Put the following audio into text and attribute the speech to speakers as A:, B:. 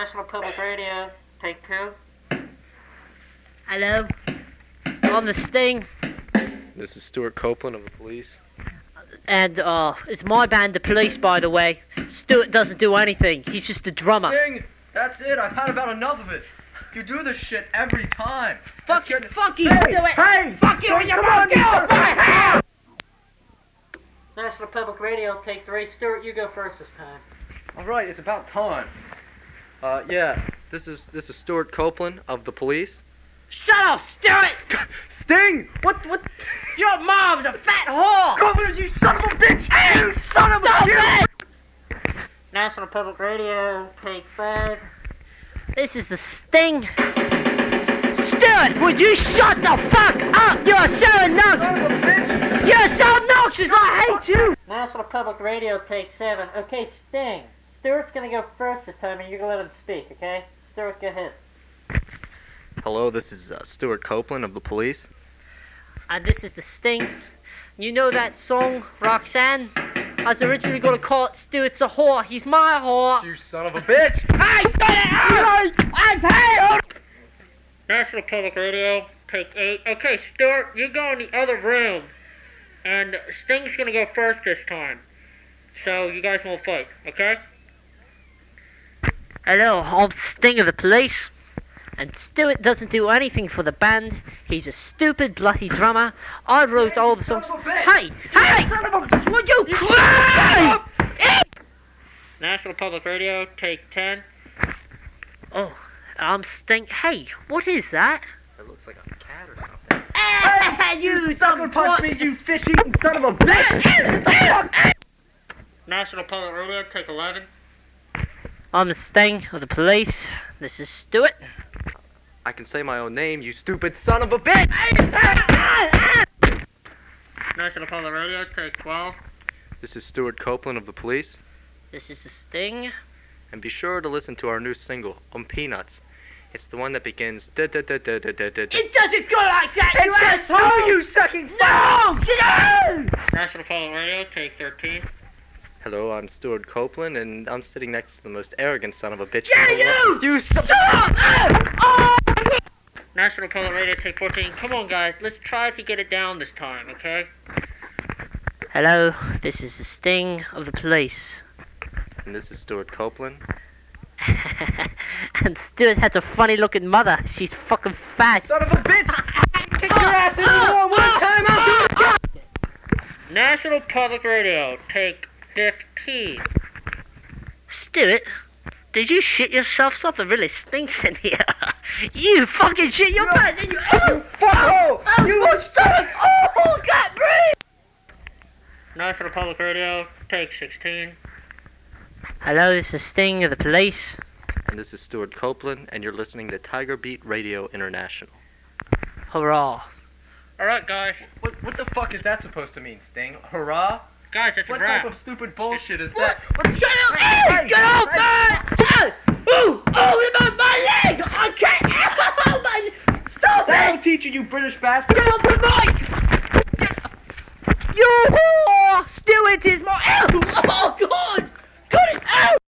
A: National Public Radio, take 2.
B: Hello? I'm the Sting.
C: This is Stuart Copeland of the Police.
B: And, it's my band, The Police, by the way. Stuart doesn't do anything. He's just a drummer.
D: Sting! That's it. I've had about enough of it. You do this shit every time.
B: Fuck you,
D: Hey,
B: Stuart!
D: hey!
B: Fuck you and your mouth! Get off my house!
A: National Public Radio, take 3. Stuart, you go first this time.
D: Alright, it's about time.
C: This is Stuart Copeland of the Police.
B: Shut up, Stuart!
D: Sting! What?
B: Your mom's a fat whore!
D: Copeland, you son of a bitch! You son of a bitch!
A: National Public Radio, take 5.
B: This is the Sting. Stuart, would you shut the fuck up? You're so obnoxious! You're so obnoxious! I hate you!
A: National Public Radio, take 7. Okay, Sting. Stuart's gonna go first this time, and you're gonna let him speak, okay? Stuart, go ahead.
C: Hello, this is Stuart Copeland of the Police.
B: And this is the Sting. You know that song, Roxanne? I was originally going to call it Stuart's a whore. He's my whore.
D: You son of a bitch!
B: I got it! I paid!
A: National Public Radio, take 8. Okay, Stuart, you go in the other room, and Sting's gonna go first this time. So you guys won't fight, okay?
B: Hello, I'm Sting of the Police. And Stuart doesn't do anything for the band. He's a stupid, bloody drummer. I wrote all the songs. Hey! Would you cry?
A: National Public Radio, take 10.
B: Oh, I'm Sting. Hey, what is that?
C: It looks like a cat or something.
B: You
D: Sucker punch me, you fish-eating son of a bitch!
A: National Public Radio, take 11.
B: I'm the Sting of the Police. This is Stuart.
C: I can say my own name, you stupid son of a bitch!
A: National Public Radio, take 12.
C: This is Stuart Copeland of the Police.
B: This is the Sting.
C: And be sure to listen to our new single, Peanuts. It's the one that begins
B: It doesn't go like that, you asshole!
D: Oh, you sucking
B: No!
A: National Public Radio, take 13.
C: Hello, I'm Stuart Copeland, and I'm sitting next to the most arrogant son of a bitch.
B: Yeah,
C: in the world.
B: you! Shut up!
A: National Public Radio, take 14. Come on, guys, let's try to get it down this time, okay?
B: Hello, this is the Sting of the Police.
C: And this is Stuart Copeland.
B: And Stuart has a funny looking mother. She's fucking fat.
D: Son of a bitch! Kick your ass in the wall one time, I'll do it again!
A: National Public Radio, take 15.
B: Stuart, did you shit yourself? Something really stinks in here. You fucking shit your pants, did you?
D: You fuckhole! You
B: stomach! Oh, can't breathe!
A: National Public Radio, take 16.
B: Hello, this is Sting of the Police.
C: And this is Stuart Copeland, and you're listening to Tiger Beat Radio International.
B: Hurrah.
A: Alright, guys.
D: What the fuck is that supposed to mean, Sting? Hurrah?
A: Guys, it's
D: What
A: a wrap.
D: type of stupid bullshit is that?
B: Shut up! Hey, get off my... Oh, my leg! I can't... Ow, my... Stop
D: I'm
B: it!
D: teaching you, British bastard!
B: Get off the mic! You whore! Stuart is my... Ow! Oh, God! Cut it out!